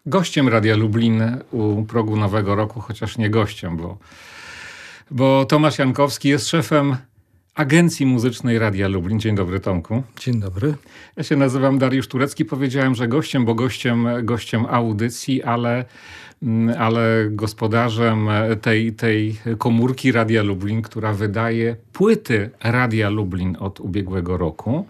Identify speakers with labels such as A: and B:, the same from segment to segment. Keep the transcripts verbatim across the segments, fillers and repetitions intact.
A: gościem Radia Lublin u progu Nowego Roku, chociaż nie gościem, bo, bo Tomasz Jankowski jest szefem Agencji Muzycznej Radia Lublin. Dzień dobry, Tomku.
B: Dzień dobry.
A: Ja się nazywam Dariusz Turecki. Powiedziałem, że gościem, bo gościem, gościem audycji, ale, ale gospodarzem tej, tej komórki Radia Lublin, która wydaje płyty Radia Lublin od ubiegłego roku.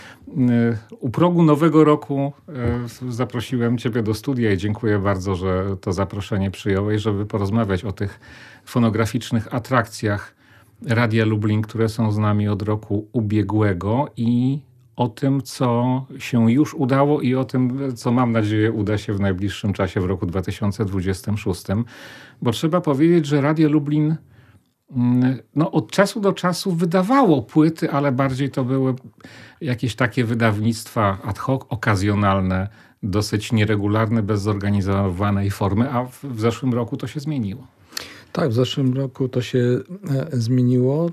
A: U progu Nowego Roku zaprosiłem Ciebie do studia i dziękuję bardzo, że to zaproszenie przyjąłeś, żeby porozmawiać o tych fonograficznych atrakcjach Radia Lublin, które są z nami od roku ubiegłego i o tym, co się już udało i o tym, co mam nadzieję uda się w najbliższym czasie, w roku dwa tysiące dwudziestym szóstym. Bo trzeba powiedzieć, że Radio Lublin no, od czasu do czasu wydawało płyty, ale bardziej to były jakieś takie wydawnictwa ad hoc, okazjonalne, dosyć nieregularne, bez zorganizowanej formy, a w, w zeszłym roku to się zmieniło.
B: Tak, w zeszłym roku to się e, zmieniło.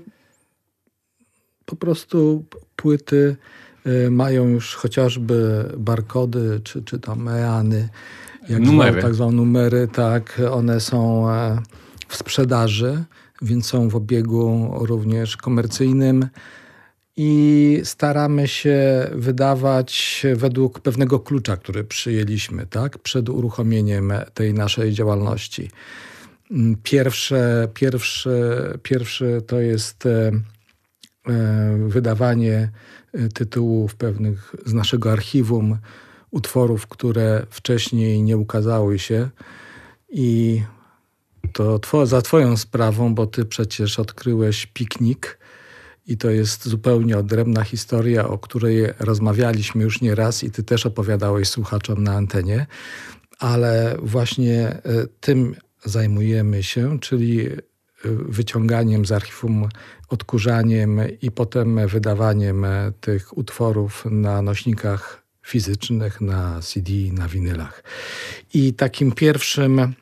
B: Po prostu płyty e, mają już chociażby barkody, czy, czy tam eany, jak
A: numery.
B: Zwał, tak zwane numery, tak, one są e, w sprzedaży, więc są w obiegu również komercyjnym i staramy się wydawać według pewnego klucza, który przyjęliśmy, tak, przed uruchomieniem tej naszej działalności. Pierwsze, pierwsze, pierwsze to jest e, e, wydawanie tytułów pewnych z naszego archiwum, utworów, które wcześniej nie ukazały się i to two, za twoją sprawą, bo ty przecież odkryłeś Piknik i to jest zupełnie odrębna historia, o której rozmawialiśmy już nie raz i ty też opowiadałeś słuchaczom na antenie, ale właśnie tym zajmujemy się, czyli wyciąganiem z archiwum, odkurzaniem i potem wydawaniem tych utworów na nośnikach fizycznych, na C D, na winylach. I takim pierwszym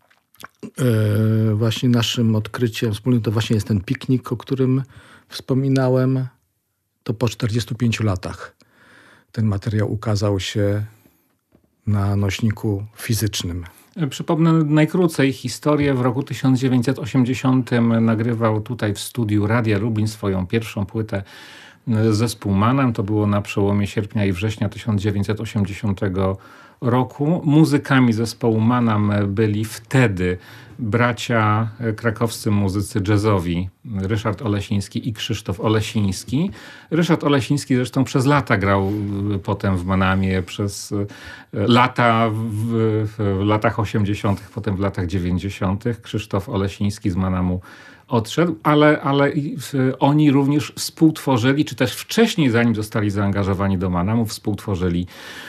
B: właśnie naszym odkryciem wspólnym to właśnie jest ten Piknik, o którym wspominałem. To po czterdziestu pięciu latach ten materiał ukazał się na nośniku fizycznym.
A: Przypomnę najkrócej historię. W roku tysiąc dziewięćset osiemdziesiątym nagrywał tutaj w studiu Radia Lublin swoją pierwszą płytę zespół Manam. To było na przełomie sierpnia i września tysiąc dziewięćset osiemdziesiątego roku. Muzykami zespołu Manam byli wtedy bracia krakowscy muzycy jazzowi Ryszard Olesiński i Krzysztof Olesiński. Ryszard Olesiński zresztą przez lata grał potem w Manamie, przez lata w, w latach osiemdziesiątych, potem w latach dziewięćdziesiątych. Krzysztof Olesiński z Manamu odszedł, ale, ale oni również współtworzyli, czy też wcześniej, zanim zostali zaangażowani do Manamu, współtworzyli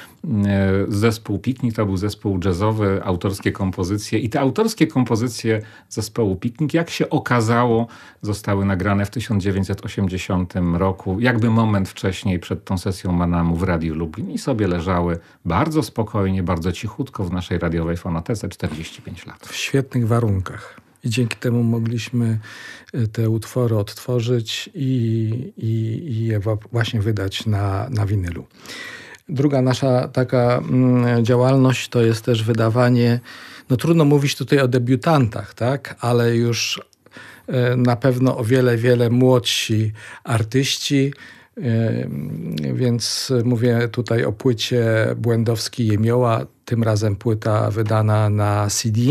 A: zespół Piknik. To był zespół jazzowy, autorskie kompozycje i te autorskie kompozycje zespołu Piknik, jak się okazało, zostały nagrane w tysiąc dziewięćset osiemdziesiątym roku, jakby moment wcześniej przed tą sesją Manamu w Radiu Lublin i sobie leżały bardzo spokojnie, bardzo cichutko w naszej radiowej fonotece czterdzieści pięć lat.
B: W świetnych warunkach. I dzięki temu mogliśmy te utwory odtworzyć i, i, i je właśnie wydać na, na winylu. Druga nasza taka mm, działalność to jest też wydawanie, no trudno mówić tutaj o debiutantach, tak, ale już y, na pewno o wiele, wiele młodsi artyści, y, więc mówię tutaj o płycie Błędowski Jemioła, tym razem płyta wydana na C D.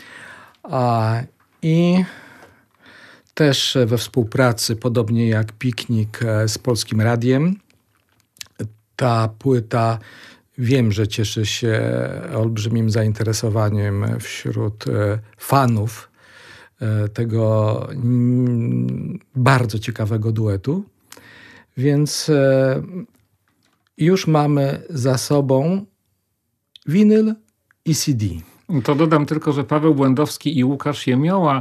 B: A, I też we współpracy, podobnie jak Piknik z Polskim Radiem, ta płyta wiem, że cieszy się olbrzymim zainteresowaniem wśród fanów tego bardzo ciekawego duetu. Więc już mamy za sobą winyl i C D.
A: To dodam tylko, że Paweł Błędowski i Łukasz Jemioła,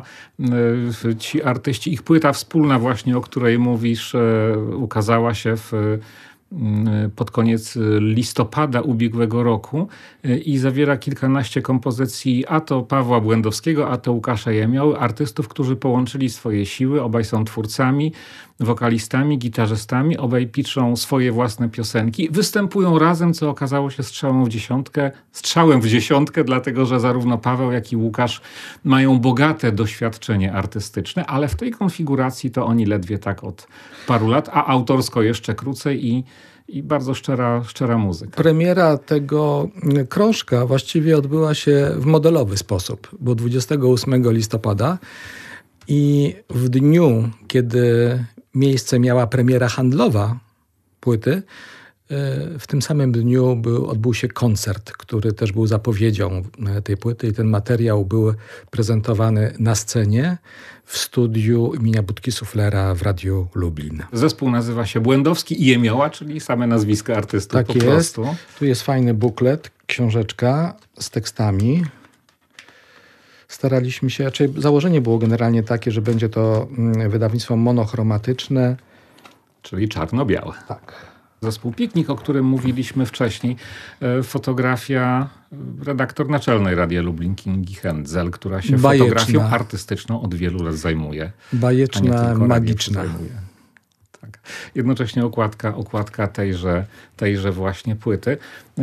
A: ci artyści, ich płyta wspólna właśnie, o której mówisz, ukazała się w pod koniec listopada ubiegłego roku i zawiera kilkanaście kompozycji, a to Pawła Błędowskiego, a to Łukasza Jemioły, artystów, którzy połączyli swoje siły. Obaj są twórcami, wokalistami, gitarzystami, obaj piszą swoje własne piosenki. Występują razem, co okazało się strzałem w dziesiątkę, strzałem w dziesiątkę, dlatego że zarówno Paweł, jak i Łukasz mają bogate doświadczenie artystyczne, ale w tej konfiguracji to oni ledwie tak od paru lat, a autorsko jeszcze krócej i I bardzo szczera, szczera muzyka.
B: Premiera tego krążka właściwie odbyła się w modelowy sposób, bo dwudziestego ósmego listopada i w dniu, kiedy miejsce miała premiera handlowa płyty, w tym samym dniu był, odbył się koncert, który też był zapowiedzią tej płyty i ten materiał był prezentowany na scenie w studiu imienia Budki Suflera w Radiu Lublin.
A: Zespół nazywa się Błędowski i Jemioła, czyli same nazwiska artystów
B: tak
A: po
B: jest.
A: prostu.
B: Tu jest fajny buklet, książeczka z tekstami. Staraliśmy się, raczej założenie było generalnie takie, że będzie to wydawnictwo monochromatyczne.
A: Czyli czarno-białe.
B: Tak.
A: Zespół Piknik, o którym mówiliśmy wcześniej, fotografia redaktor naczelnej Radia Lublin Kingi Hendzel, która się
B: Bajeczna.
A: fotografią artystyczną od wielu lat zajmuje.
B: Bajeczna, magiczna.
A: Tak. Jednocześnie okładka, okładka tejże, tejże właśnie płyty.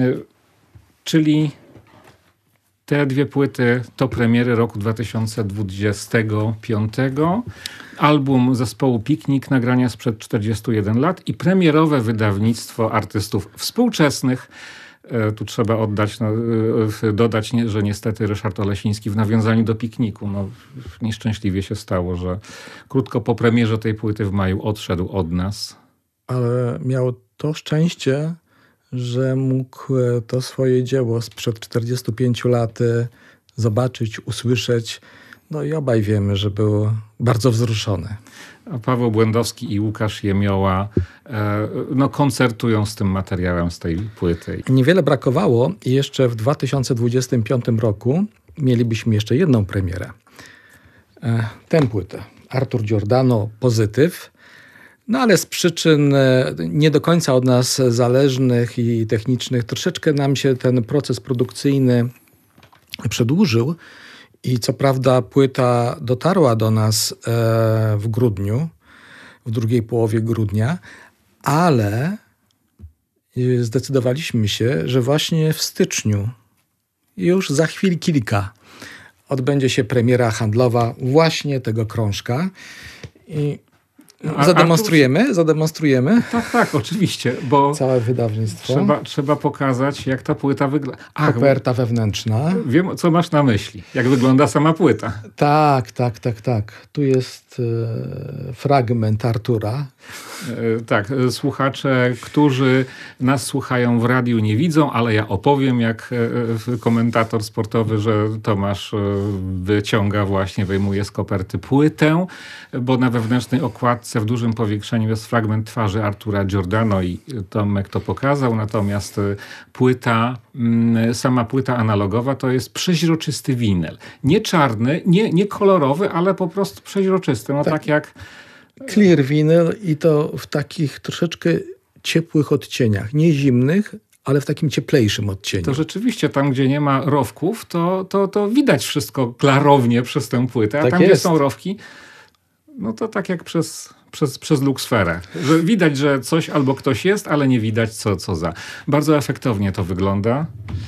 A: Czyli te dwie płyty to premiery roku dwa tysiące dwudziestego piątego. Album zespołu Piknik, nagrania sprzed czterdziestu jeden lat i premierowe wydawnictwo artystów współczesnych. Tu trzeba oddać, no, dodać, że niestety Ryszard Olesiński w nawiązaniu do Pikniku no, nieszczęśliwie się stało, że krótko po premierze tej płyty w maju odszedł od nas.
B: Ale miał to szczęście, że mógł to swoje dzieło sprzed czterdziestu pięciu lat zobaczyć, usłyszeć. No i obaj wiemy, że był bardzo wzruszony.
A: A Paweł Błędowski i Łukasz Jemioła e, no, koncertują z tym materiałem z tej płyty.
B: Niewiele brakowało i jeszcze w dwa tysiące dwudziestym piątym roku mielibyśmy jeszcze jedną premierę. E, tę płytę. Artur Giordano, Pozytyw. No ale z przyczyn nie do końca od nas zależnych i technicznych troszeczkę nam się ten proces produkcyjny przedłużył. I co prawda płyta dotarła do nas w grudniu, w drugiej połowie grudnia, ale zdecydowaliśmy się, że właśnie w styczniu, już za chwil kilka, odbędzie się premiera handlowa właśnie tego krążka. I
A: A,
B: zademonstrujemy? Artur... Zademonstrujemy?
A: Tak, tak, oczywiście, bo
B: całe wydawnictwo.
A: Trzeba, trzeba pokazać, jak ta płyta wygląda.
B: Koperta wewnętrzna.
A: Wiem, co masz na myśli. Jak wygląda sama płyta.
B: Tak, tak, tak, tak. Tu jest e, fragment Artura.
A: E, tak, słuchacze, którzy nas słuchają w radiu, nie widzą, ale ja opowiem, jak e, komentator sportowy, że Tomasz e, wyciąga właśnie, wyjmuje z koperty płytę, bo na wewnętrznej okładce w dużym powiększeniu jest fragment twarzy Artura Giordano i Tomek to pokazał, natomiast płyta, sama płyta analogowa to jest przeźroczysty winyl. Nie czarny, nie, nie kolorowy, ale po prostu przeźroczysty. No tak, tak jak...
B: Clear winyl i to w takich troszeczkę ciepłych odcieniach. Nie zimnych, ale w takim cieplejszym odcieniu.
A: To rzeczywiście tam, gdzie nie ma rowków, to, to, to widać wszystko klarownie przez tę płytę. A
B: tak
A: tam,
B: jest.
A: Gdzie są rowki, no to tak jak przez, przez, przez luksferę. Że widać, że coś albo ktoś jest, ale nie widać co, co za. Bardzo efektownie to wygląda.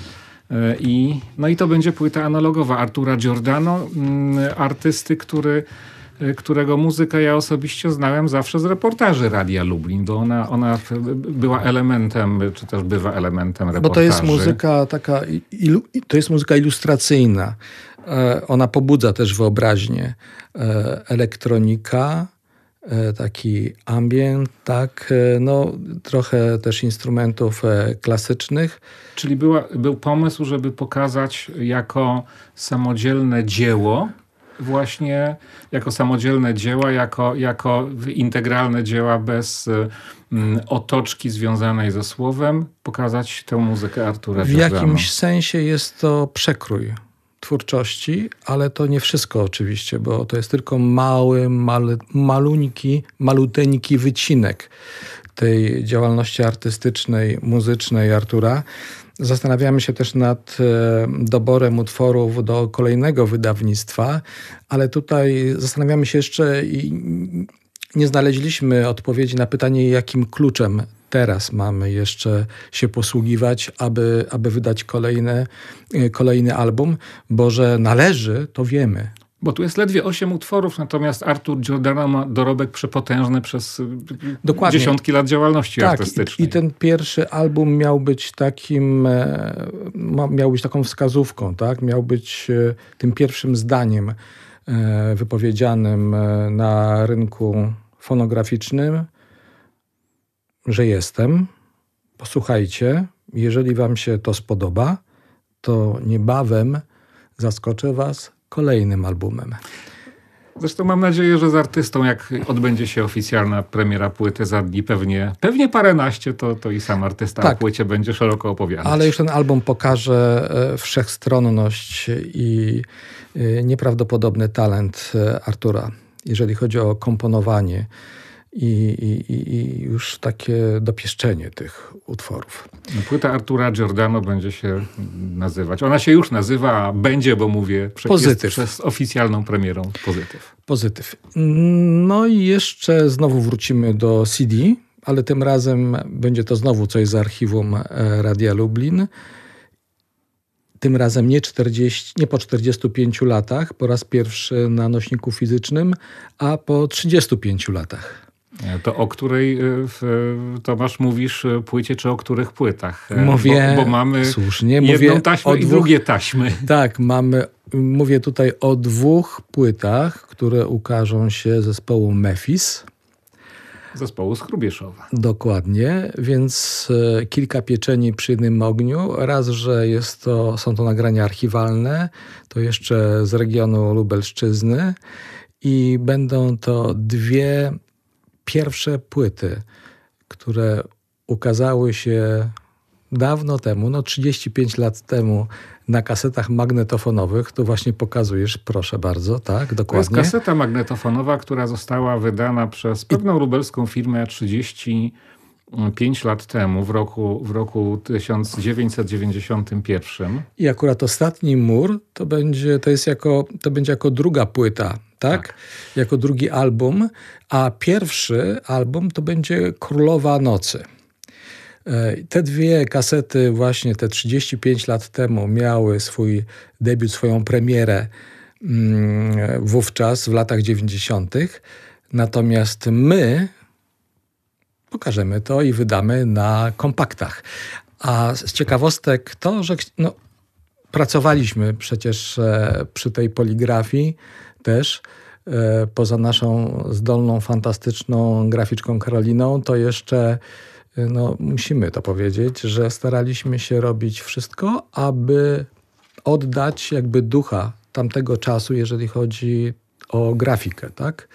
A: I, no i to będzie płyta analogowa Artura Giordano, artysty, który, którego muzykę ja osobiście znałem zawsze z reportaży Radia Lublin, bo ona, ona była elementem, czy też bywa elementem reportaży.
B: Bo to jest muzyka taka, ilu, to jest muzyka ilustracyjna. Ona pobudza też wyobraźnię. Elektronika, taki ambient, tak, no trochę też instrumentów klasycznych.
A: Czyli była, był pomysł, żeby pokazać jako samodzielne dzieło, właśnie jako samodzielne dzieła, jako, jako integralne dzieła bez mm, otoczki związanej ze słowem, pokazać tę muzykę Artura Giordano.
B: W jakimś sensie jest to przekrój twórczości, ale to nie wszystko oczywiście, bo to jest tylko mały, mały, maluńki, maluteńki wycinek tej działalności artystycznej, muzycznej Artura. Zastanawiamy się też nad doborem utworów do kolejnego wydawnictwa, ale tutaj zastanawiamy się jeszcze i nie znaleźliśmy odpowiedzi na pytanie, jakim kluczem teraz mamy jeszcze się posługiwać, aby, aby wydać kolejne, kolejny album, bo że należy, to wiemy.
A: Bo tu jest ledwie osiem utworów, natomiast Artur Giordano ma dorobek przepotężny przez Dokładnie. dziesiątki lat działalności
B: tak,
A: artystycznej.
B: I, I ten pierwszy album miał być takim, miał być taką wskazówką, tak? Miał być tym pierwszym zdaniem wypowiedzianym na rynku fonograficznym, że jestem. Posłuchajcie, jeżeli wam się to spodoba, to niebawem zaskoczę was kolejnym albumem.
A: Zresztą mam nadzieję, że z artystą, jak odbędzie się oficjalna premiera płyty za dni, pewnie, pewnie paręnaście, to, to i sam artysta tak. o płycie będzie szeroko opowiadać.
B: Ale już ten album pokaże wszechstronność i nieprawdopodobny talent Artura, jeżeli chodzi o komponowanie i, i, i już takie dopieszczenie tych utworów.
A: Płyta Artura Giordano będzie się nazywać. Ona się już nazywa, a będzie, bo mówię,
B: Pozytyw.
A: Przez oficjalną premierą Pozytyw.
B: Pozytyw. No i jeszcze znowu wrócimy do C D, ale tym razem będzie to znowu coś z archiwum Radia Lublin. Tym razem nie, czterdzieści, nie po czterdziestu pięciu latach, po raz pierwszy na nośniku fizycznym, a po trzydziestu pięciu latach.
A: To o której, Tomasz, mówisz płycie, czy o których płytach?
B: Mówię,
A: bo, bo mamy
B: słusznie,
A: jedną
B: mówię
A: taśmę
B: o
A: i
B: dwóch,
A: drugie taśmy.
B: Tak, mamy, mówię tutaj o dwóch płytach, które ukażą się zespołu Mefis.
A: Zespołu z Hrubieszowa.
B: Dokładnie, więc e, kilka pieczeni przy jednym ogniu. Raz, że jest to, są to nagrania archiwalne, to jeszcze z regionu Lubelszczyzny i będą to dwie pierwsze płyty, które ukazały się dawno temu, no trzydzieści pięć lat temu na kasetach magnetofonowych. Tu właśnie pokazujesz, proszę bardzo, tak, dokładnie.
A: To jest kaseta magnetofonowa, która została wydana przez pewną lubelską firmę trzydzieści pięć lat temu, w roku, w roku tysiąc dziewięćset dziewięćdziesiątym pierwszym.
B: I akurat Ostatni Mur to będzie, to jest jako, to będzie jako druga płyta, tak? tak? Jako drugi album, a pierwszy album to będzie Królowa Nocy. Te dwie kasety właśnie te trzydzieści pięć lat temu miały swój debiut, swoją premierę wówczas w latach dziewięćdziesiątych. Natomiast my pokażemy to i wydamy na kompaktach. A z ciekawostek to, że no, pracowaliśmy przecież przy tej poligrafii też. Poza naszą zdolną, fantastyczną graficzką Karoliną, to jeszcze no, musimy to powiedzieć, że staraliśmy się robić wszystko, aby oddać jakby ducha tamtego czasu, jeżeli chodzi o grafikę, tak?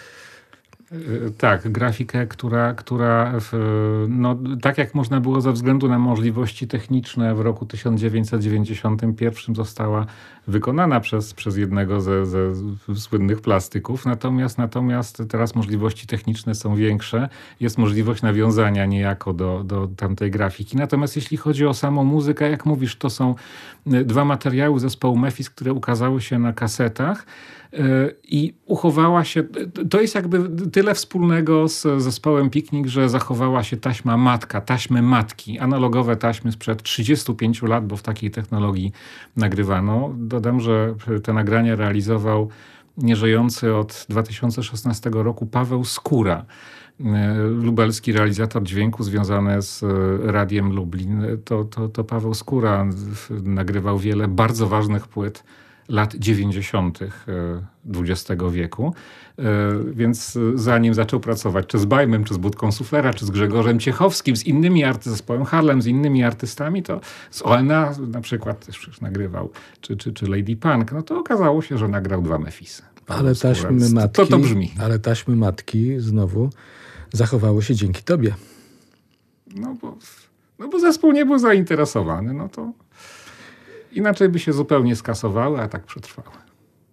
A: Tak, grafikę, która, która w, no, tak jak można było ze względu na możliwości techniczne w roku tysiąc dziewięćset dziewięćdziesiątym pierwszym została wykonana przez, przez jednego ze, ze słynnych plastyków. Natomiast, natomiast teraz możliwości techniczne są większe. Jest możliwość nawiązania niejako do, do tamtej grafiki. Natomiast jeśli chodzi o samą muzykę, jak mówisz, to są dwa materiały zespołu Mefis, które ukazały się na kasetach. I uchowała się, to jest jakby tyle wspólnego z zespołem Piknik, że zachowała się taśma matka, taśmy matki, analogowe taśmy sprzed trzydziestu pięciu lat, bo w takiej technologii nagrywano. Dodam, że te nagrania realizował nieżyjący od dwa tysiące szesnastego roku Paweł Skóra, lubelski realizator dźwięku związany z Radiem Lublin. To, to, to Paweł Skóra nagrywał wiele bardzo ważnych płyt lat dziewięćdziesiątych dwudziestego wieku. Więc zanim zaczął pracować czy z Bajmem, czy z Budką Suflera, czy z Grzegorzem Ciechowskim, z innymi artystami, zespołem Harlem, z innymi artystami, to z O N A na przykład też nagrywał, czy, czy, czy Lady Punk, no to okazało się, że nagrał dwa Mefisy.
B: Ale taśmy matki,
A: to, to brzmi.
B: Ale taśmy matki znowu zachowały się dzięki tobie.
A: No bo, no bo zespół nie był zainteresowany, no to inaczej by się zupełnie skasowały, a tak przetrwały.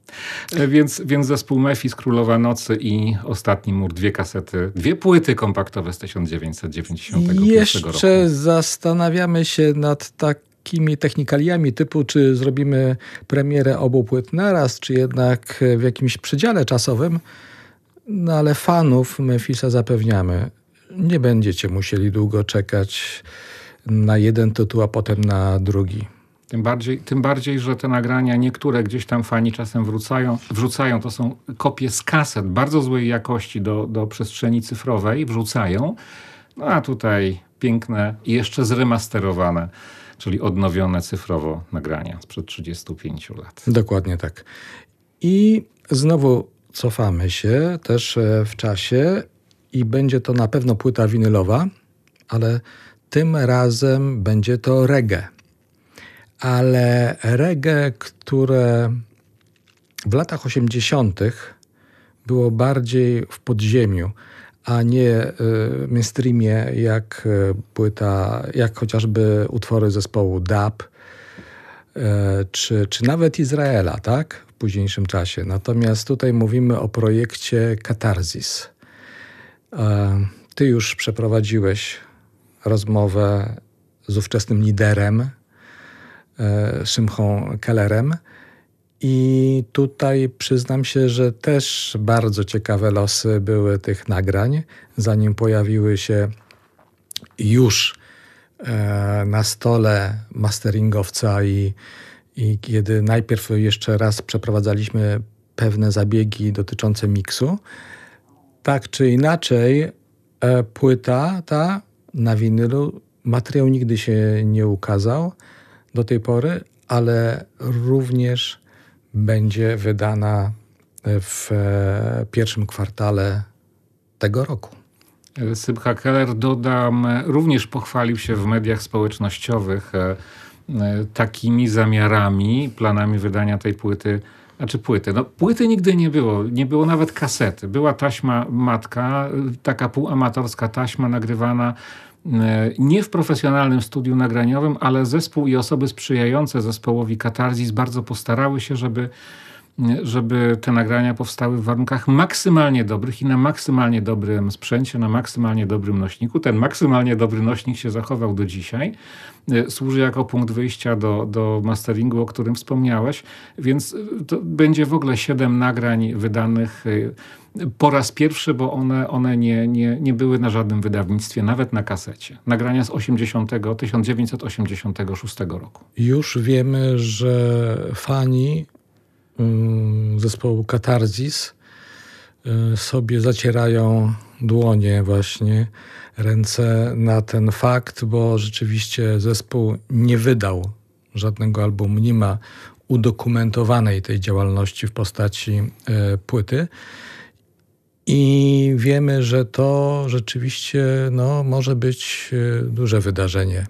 A: Więc, więc zespół Mefis, Królowa Nocy i Ostatni Mur, dwie kasety, dwie płyty kompaktowe z tysiąc dziewięćset dziewięćdziesiątego pierwszego roku.
B: Jeszcze zastanawiamy się nad takimi technikaliami typu, czy zrobimy premierę obu płyt naraz, czy jednak w jakimś przedziale czasowym. No ale fanów Mefisa zapewniamy, nie będziecie musieli długo czekać na jeden tytuł, a potem na drugi.
A: Tym bardziej, tym bardziej, że te nagrania, niektóre gdzieś tam fani czasem wrzucają, wrzucają, to są kopie z kaset bardzo złej jakości do, do przestrzeni cyfrowej, wrzucają, no a tutaj piękne i jeszcze zremasterowane, czyli odnowione cyfrowo nagrania sprzed trzydziestu pięciu lat.
B: Dokładnie tak. I znowu cofamy się też w czasie i będzie to na pewno płyta winylowa, ale tym razem będzie to reggae. Ale reggae, które w latach osiemdziesiątych było bardziej w podziemiu, a nie w mainstreamie jak płyta, jak chociażby utwory zespołu dub, czy, czy nawet Izraela, tak? W późniejszym czasie. Natomiast tutaj mówimy o projekcie Katarzis. Ty już przeprowadziłeś rozmowę z ówczesnym liderem, Szymchą Kellerem, i tutaj przyznam się, że też bardzo ciekawe losy były tych nagrań, zanim pojawiły się już na stole masteringowca i, i kiedy najpierw jeszcze raz przeprowadzaliśmy pewne zabiegi dotyczące miksu. Tak czy inaczej, płyta ta na winylu, materiał nigdy się nie ukazał do tej pory, ale również będzie wydana w pierwszym kwartale tego roku.
A: Szymcha Keller, dodam, również pochwalił się w mediach społecznościowych takimi zamiarami, planami wydania tej płyty, znaczy płyty. No, płyty nigdy nie było, nie było nawet kasety. Była taśma matka, taka półamatorska taśma nagrywana nie w profesjonalnym studiu nagraniowym, ale zespół i osoby sprzyjające zespołowi Katarzis bardzo postarały się, żeby, żeby te nagrania powstały w warunkach maksymalnie dobrych i na maksymalnie dobrym sprzęcie, na maksymalnie dobrym nośniku. Ten maksymalnie dobry nośnik się zachował do dzisiaj. Służy jako punkt wyjścia do, do masteringu, o którym wspomniałeś, więc to będzie w ogóle siedem nagrań wydanych po raz pierwszy, bo one, one nie, nie, nie były na żadnym wydawnictwie, nawet na kasecie. Nagrania z tysiąc dziewięćset osiemdziesiątego szóstego roku.
B: Już wiemy, że fani zespołu Katarzis sobie zacierają dłonie właśnie, ręce na ten fakt, bo rzeczywiście zespół nie wydał żadnego albumu, nie ma udokumentowanej tej działalności w postaci płyty. I wiemy, że to rzeczywiście no, może być duże wydarzenie.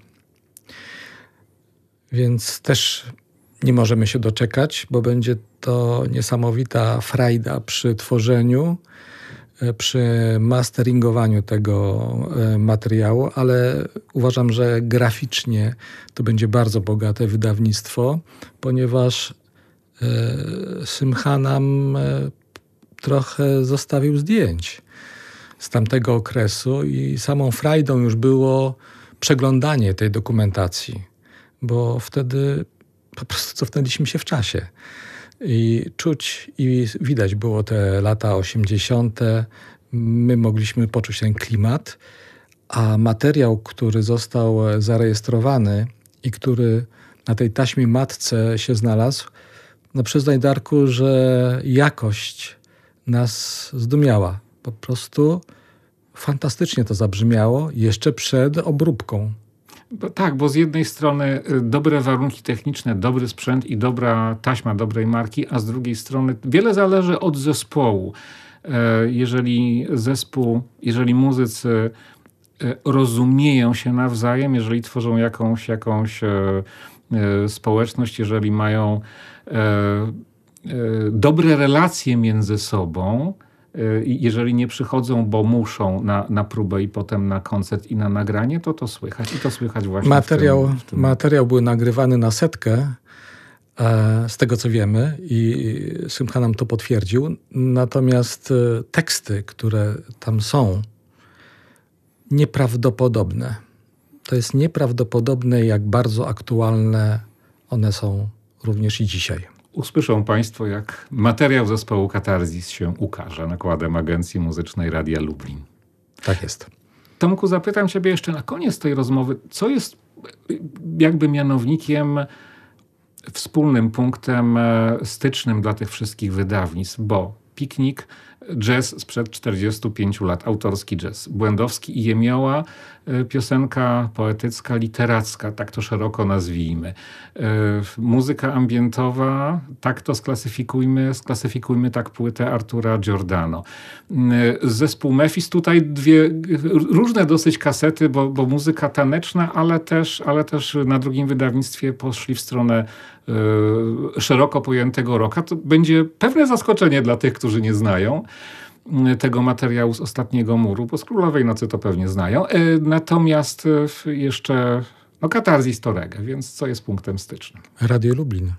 B: Więc też nie możemy się doczekać, bo będzie to niesamowita frajda przy tworzeniu, przy masteringowaniu tego materiału, ale uważam, że graficznie to będzie bardzo bogate wydawnictwo, ponieważ Szymcha nam trochę zostawił zdjęć z tamtego okresu i samą frajdą już było przeglądanie tej dokumentacji, bo wtedy po prostu cofnęliśmy się w czasie i czuć i widać było te lata osiemdziesiąte. My mogliśmy poczuć ten klimat, a materiał, który został zarejestrowany i który na tej taśmie matce się znalazł, no przyznaj, Darku, że jakość nas zdumiała. Po prostu fantastycznie to zabrzmiało jeszcze przed obróbką.
A: Bo tak, bo z jednej strony dobre warunki techniczne, dobry sprzęt i dobra taśma dobrej marki, a z drugiej strony wiele zależy od zespołu. Jeżeli zespół, jeżeli muzycy rozumieją się nawzajem, jeżeli tworzą jakąś, jakąś społeczność, jeżeli mają dobre relacje między sobą, jeżeli nie przychodzą, bo muszą na, na próbę i potem na koncert i na nagranie, to to słychać. I to słychać właśnie
B: materiał,
A: w tym, w tym...
B: Materiał był nagrywany na setkę, z tego co wiemy, i Szymcha nam to potwierdził. Natomiast teksty, które tam są, nieprawdopodobne. To jest nieprawdopodobne, jak bardzo aktualne one są również i dzisiaj.
A: Usłyszą Państwo, jak materiał zespołu Katarzis się ukaże nakładem Agencji Muzycznej Radia Lublin.
B: Tak jest.
A: Tomku, zapytam Ciebie jeszcze na koniec tej rozmowy, co jest jakby mianownikiem, wspólnym punktem stycznym dla tych wszystkich wydawnictw, bo Piknik, jazz sprzed czterdziestu pięciu lat, autorski jazz. Błędowski i Jemioła, piosenka poetycka, literacka, tak to szeroko nazwijmy. Muzyka ambientowa, tak to sklasyfikujmy, sklasyfikujmy tak płytę Artura Giordano. Zespół Mefis, tutaj dwie różne dosyć kasety, bo, bo muzyka taneczna, ale też, ale też na drugim wydawnictwie poszli w stronę y, szeroko pojętego rocka. To będzie pewne zaskoczenie dla tych, którzy nie znają tego materiału z Ostatniego Muru, bo z Królowej Nocy to pewnie znają. Natomiast jeszcze no Katarzis to reggae, więc co jest punktem stycznym?
B: Radio Lublin.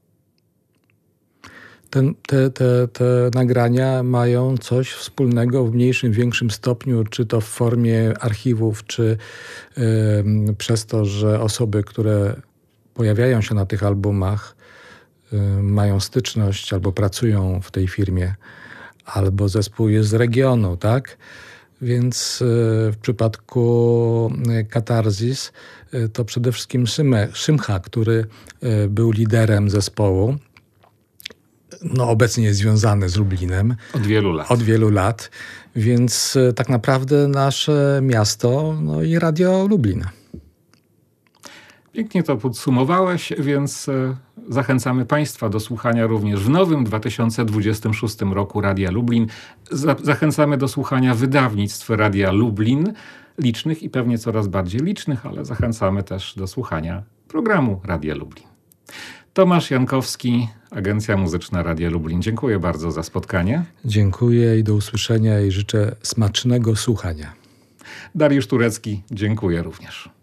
B: Ten, te, te, te nagrania mają coś wspólnego w mniejszym, większym stopniu, czy to w formie archiwów, czy yy, przez to, że osoby, które pojawiają się na tych albumach, yy, mają styczność albo pracują w tej firmie, albo zespół jest z regionu, tak? Więc w przypadku Katarzis to przede wszystkim Szymcha, który był liderem zespołu, no obecnie jest związany z Lublinem.
A: Od wielu lat.
B: Od wielu lat. Więc tak naprawdę nasze miasto, no i Radio Lublin.
A: Pięknie to podsumowałeś, więc zachęcamy Państwa do słuchania również w nowym dwa tysiące dwudziestym szóstym roku Radia Lublin. Zachęcamy do słuchania wydawnictw Radia Lublin, licznych i pewnie coraz bardziej licznych, ale zachęcamy też do słuchania programu Radia Lublin. Tomasz Jankowski, Agencja Muzyczna Radia Lublin. Dziękuję bardzo za spotkanie.
B: Dziękuję i do usłyszenia i życzę smacznego słuchania.
A: Dariusz Turecki, dziękuję również.